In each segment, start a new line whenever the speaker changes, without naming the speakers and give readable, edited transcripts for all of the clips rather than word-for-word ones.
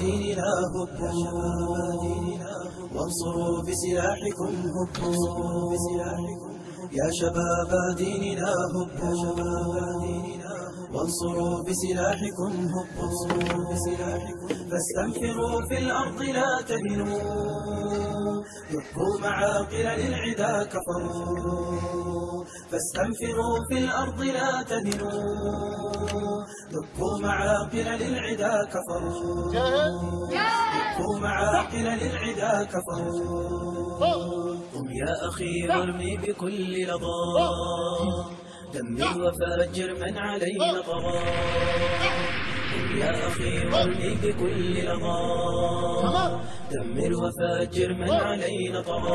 ديننا هبوا وانصروا بسلاحكم هبوا يا شباب ديننا هبوا وانصروا بسلاحكم هبوا فاستنفروا في الأرض لا تهنوا دقوا معاقل للعدا كفروا فاستنفروا في الأرض لا تهنوا دقوا معاقل للعدا كفروا دقوا معاقل للعدا كفروا قم يا أخي وارمي بكل لظى دمر وفجر من علينا طغى قم يا أخي وارمي بكل لظى دمر وفجر من علينا طغى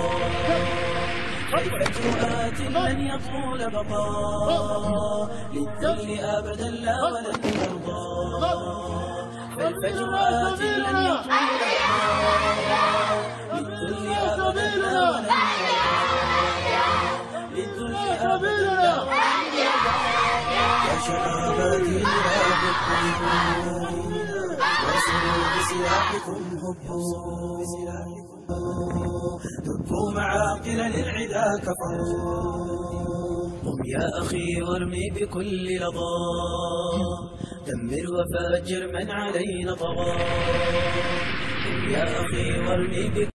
فالفجر آت لن يطول بقاء للذل أبدا لا ولن يرضى فالفجر آت لن يطول بقاء للذل أبدا لا ولن يرضى للذل أبدا لا ولن يرضى يا شباب ديننا هبوا وانصروا بسلاحكم هبوا دقوا معاقل للعدا كفروا قم يا أخي وارمي بكل لظى دمر وفجر من علينا طغى قم يا أخي وارمي